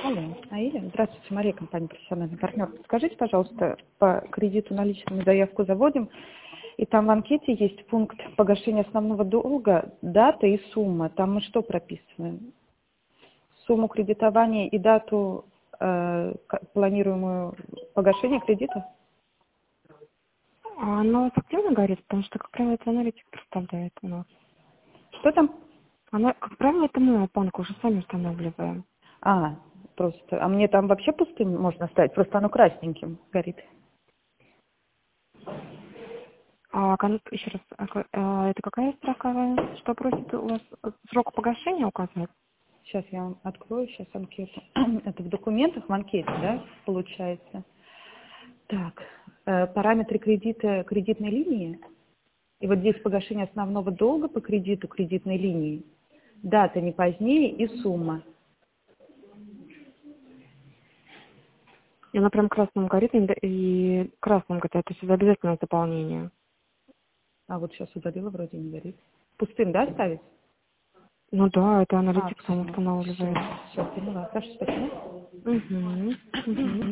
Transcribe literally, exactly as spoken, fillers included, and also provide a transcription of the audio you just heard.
Алло, Аиля. Здравствуйте, Мария, компания «Профессиональный партнер». Скажите, пожалуйста, по кредиту наличными заявку заводим, и там в анкете есть пункт погашения основного долга, дата и сумма. Там мы что прописываем? Сумму кредитования и дату э, к- планируемую погашения кредита? А оно эффективно горит, потому что, как правило, это аналитик представляет у нас. Что там? Оно, как правило, это мы банк уже сами устанавливаем. А, просто. А мне там вообще пустым можно ставить, просто оно красненьким горит. А кон- еще раз, а ка- а это какая страховая? Что просит у вас э, срок погашения указать? Сейчас я вам открою, сейчас анкету. Это в документах, в анкете, да, получается. Так, э, параметры кредита, кредитной линии. И вот здесь погашение основного долга по кредиту кредитной линии. Дата не позднее и сумма. И она прям красным горит, и и красным горит, то есть это обязательно заполнение. А вот сейчас удалила, вроде не горит. Пустым, да, ставить? Ну да, это А, аналитик сам все, все, устанавливает. все, поняла. Хорошо, спасибо. Угу. Угу.